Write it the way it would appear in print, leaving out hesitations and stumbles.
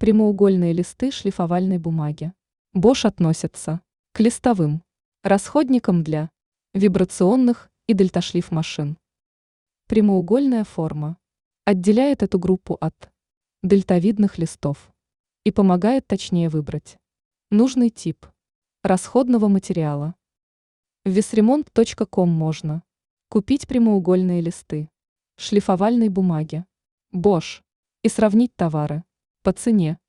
Прямоугольные листы шлифовальной бумаги. Bosch относится к листовым расходникам для вибрационных и дельташлиф машин. Прямоугольная форма отделяет эту группу от дельтовидных листов и помогает точнее выбрать нужный тип расходного материала. В весремонт.ком можно купить прямоугольные листы шлифовальной бумаги Bosch и сравнить товары по цене